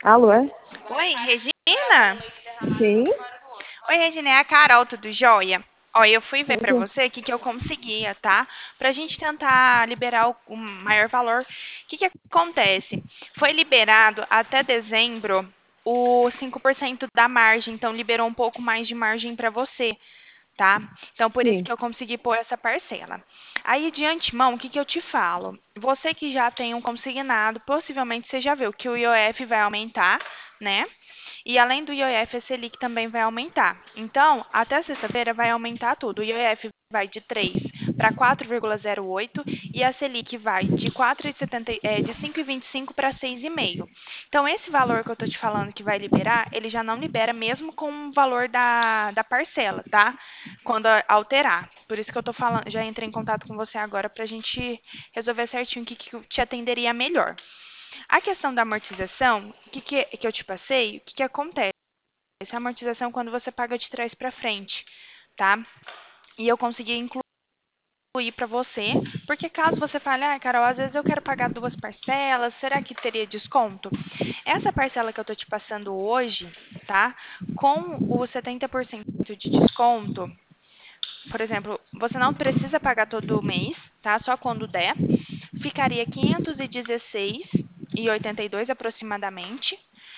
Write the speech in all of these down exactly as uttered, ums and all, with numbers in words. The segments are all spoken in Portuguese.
Alô, é? Oi, Regina? Sim, Oi, Regina, é a Carol, tudo jóia? Ó, eu fui ver pra tudo. você o que, que eu conseguia, tá? Pra gente tentar liberar o, o maior valor. O que, que acontece? Foi liberado até dezembro o cinco por cento da margem, então liberou um pouco mais de margem pra você, tá? Então, por isso Sim, que eu consegui pôr essa parcela. Aí, de antemão, o que, que eu te falo? Você que já tem um consignado, possivelmente você já viu que o I O F vai aumentar, né? E além do I O F, a Selic também vai aumentar. Então, até sexta-feira vai aumentar tudo. O I O F vai de três para quatro vírgula zero oito e a Selic vai de quatro vírgula setenta, é, de cinco vírgula vinte e cinco para seis vírgula cinco. Então, esse valor que eu estou te falando que vai liberar, ele já não libera mesmo com o valor da, da parcela, tá? Quando alterar. Por isso que eu tô falando, já entrei em contato com você agora para a gente resolver certinho o que, que te atenderia melhor. A questão da amortização, que, que, que eu te passei, o que, que acontece? Essa amortização é quando você paga de trás para frente, tá? E eu consegui incluir para você, porque caso você fale, ah, Carol, às vezes eu quero pagar duas parcelas, será que teria desconto? Essa parcela que eu tô te passando hoje, tá? Com o setenta por cento de desconto, por exemplo, você não precisa pagar todo mês, tá? Só quando der. Ficaria quinhentos e dezesseis e oitenta e dois aproximadamente.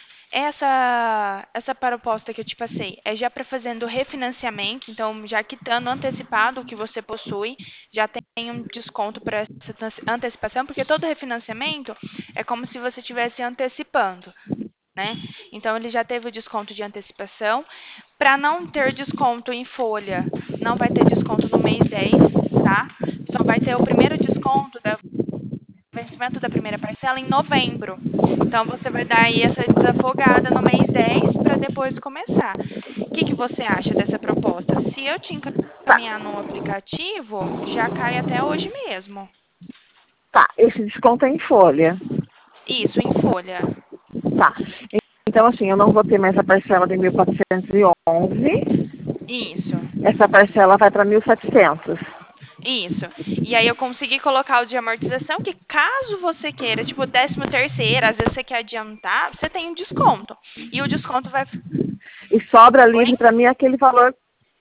Essa, essa proposta que eu te passei é já para fazendo refinanciamento, então já quitando antecipado o que você possui, já tem um desconto para essa antecipação, porque todo refinanciamento é como se você estivesse antecipando, né? Então ele já teve o desconto de antecipação. Para não ter desconto em folha, não vai ter desconto no mês dez, tá? Só vai ter o primeiro desconto da vencimento da primeira parcela em novembro. Então você vai dar aí essa desafogada no mês dez para depois começar. O que, que você acha dessa proposta? Se eu te tá, encaminhar no aplicativo, já cai até hoje mesmo. tá. Esse desconto é em folha. Isso, em folha. Tá. Então, assim, eu não vou ter mais a parcela de mil quatrocentos e onze. Isso. Essa parcela vai para mil e setecentos. Isso. E aí eu consegui colocar o de amortização, que caso você queira, tipo, décimo terceiro, às vezes você quer adiantar, você tem um desconto. E o desconto vai. E sobra Oi? livre para mim aquele valor.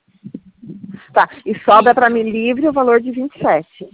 Tá. E sobra para Isso. mim livre o valor de vinte e sete.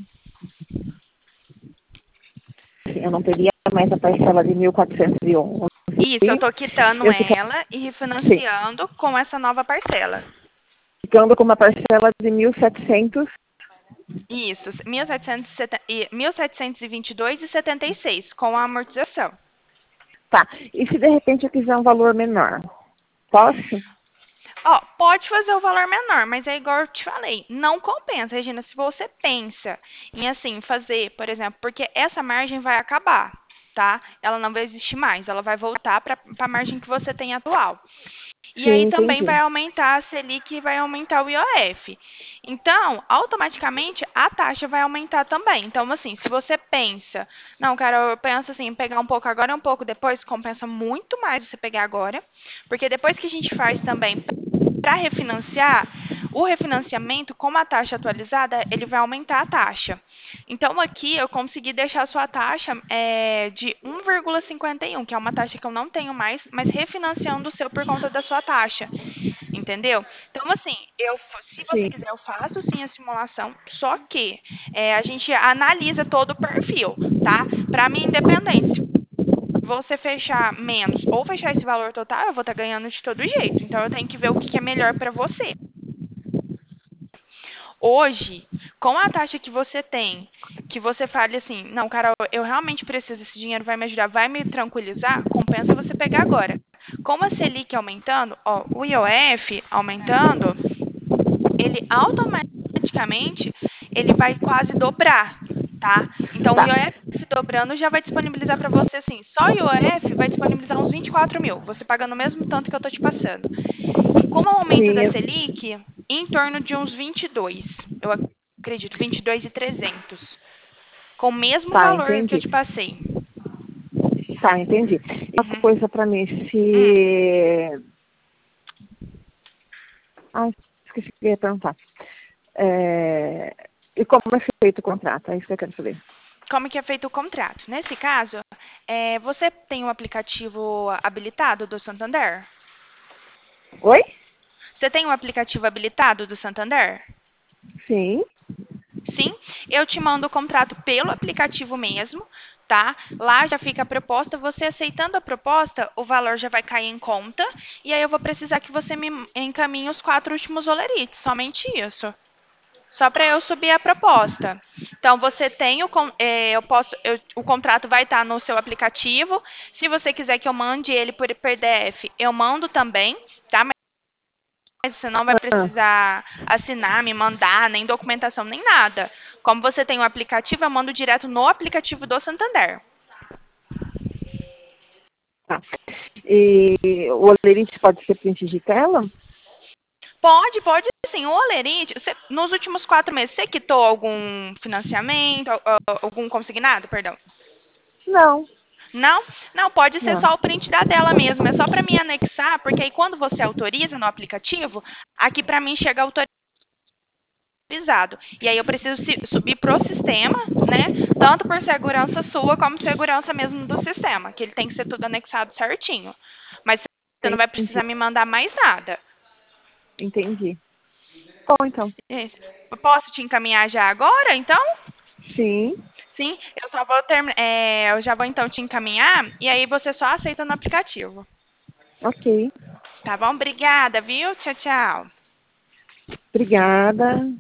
Assim, eu não teria mais a parcela de mil quatrocentos e onze. Isso, eu tô quitando Eu ficaria, ela e sim, refinanciando com essa nova parcela. ficando com uma parcela de mil e setecentos. Isso, mil setecentos e setenta e mil setecentos e vinte e dois e setenta e seis com a amortização. Tá. E se de repente eu quiser um valor menor? Posso? Ó, pode fazer o valor menor, mas é igual eu te falei, não compensa, Regina, se você pensa em assim fazer, por exemplo, porque essa margem vai acabar, tá? Ela não vai existir mais, ela vai voltar para a margem que você tem atual. E Sim, aí também vai entendi. aumentar a Selic e vai aumentar o I O F. Então, automaticamente, a taxa vai aumentar também. Então, assim, se você pensa, não, cara, eu penso assim, pegar um pouco agora e um pouco depois, compensa muito mais você pegar agora, porque depois que a gente faz também para refinanciar, o refinanciamento, com a taxa atualizada, ele vai aumentar a taxa. Então, aqui eu consegui deixar a sua taxa é, de um vírgula cinquenta e um, que é uma taxa que eu não tenho mais, mas refinanciando o seu por conta da sua taxa. Entendeu? Então, assim, eu, se você Sim. quiser, eu faço sim a simulação, só que é, a gente analisa todo o perfil, tá? Para mim, independente, se você fechar menos ou fechar esse valor total, eu vou estar ganhando de todo jeito. Então, eu tenho que ver o que é melhor para você. Hoje, com a taxa que você tem, que você fale assim, não, Carol, eu realmente preciso, esse dinheiro vai me ajudar, vai me tranquilizar, compensa você pegar agora. Com a Selic aumentando, ó, o I O F aumentando, ele automaticamente ele vai quase dobrar, tá? Então, o Tá. I O F dobrando já vai disponibilizar para você assim, só o I O F vai disponibilizar uns vinte e quatro mil, você pagando o mesmo tanto que eu tô te passando. E com o aumento Sim, da eu- Selic, em torno de uns vinte e dois, eu acredito, vinte e dois e trezentos, com o mesmo tá, valor que eu entendi. te passei. Tá, entendi. Uma Uhum. coisa para mim, Hum. se... Ah, esqueci o que eu ia perguntar. É... E como é feito o contrato? É isso que eu quero saber. Como que é feito o contrato? Nesse caso, É, você tem o aplicativo habilitado do Santander? Oi? Você tem o aplicativo habilitado do Santander? Sim. Sim, eu te mando o contrato pelo aplicativo mesmo, tá? Lá já fica a proposta. Você aceitando a proposta, o valor já vai cair em conta. E aí eu vou precisar que você me encaminhe os quatro últimos olerites, somente isso. Só para eu subir a proposta. Então, você tem o, con- é, eu posso, eu- o contrato vai estar no seu aplicativo. Se você quiser que eu mande ele por P D F, eu mando também, tá? Mas você não vai Ah, precisar assinar, me mandar, nem documentação, nem nada. Como você tem o aplicativo, eu mando direto no aplicativo do Santander. tá. E o olerite pode ser print de tela? Pode, pode sim. O Olerite, você- nos últimos quatro meses, você quitou algum financiamento, al- al- algum consignado, perdão? Não, Não? Não, pode ser não. só o print da tela mesmo. É só para me anexar, porque aí quando você autoriza no aplicativo, aqui para mim chega autorizado. E aí eu preciso se- subir pro sistema, né? Tanto por segurança sua como segurança mesmo do sistema, que ele tem que ser tudo anexado certinho. Mas você não vai Entendi, precisar me mandar mais nada. entendi. Bom, então. Isso. Eu posso te encaminhar já agora, então? Sim, Sim, eu só vou terminar. Eu já vou então te encaminhar e aí você só aceita no aplicativo. ok. Tá bom? Obrigada, viu? Tchau, tchau. Obrigada.